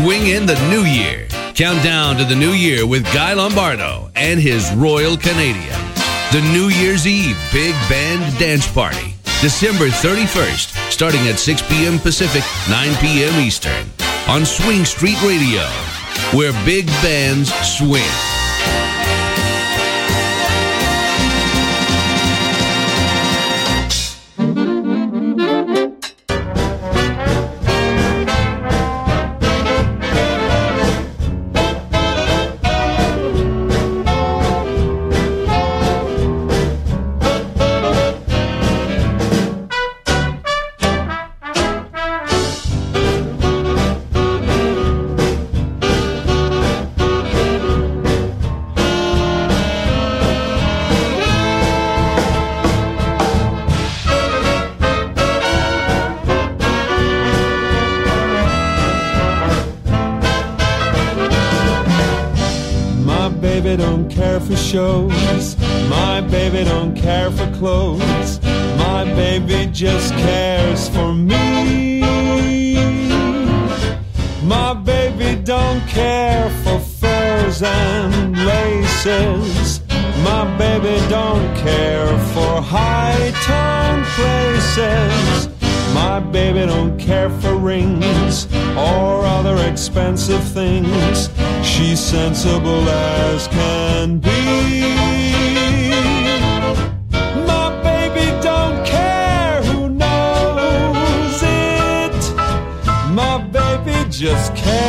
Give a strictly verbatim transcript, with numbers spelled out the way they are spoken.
Swing in the new year. Countdown to the new year with Guy Lombardo and his Royal Canadian. The New Year's Eve Big Band Dance Party. December thirty-first, starting at six p.m. Pacific, nine p.m. Eastern. On Swing Street Radio, where big bands swing. Shows. My baby don't care for clothes. My baby just cares for me. My baby don't care for furs and laces. My baby don't care for high-tone places. My baby don't care for rings or other expensive things. She's sensible as can be. My baby don't care who knows it. My baby just cares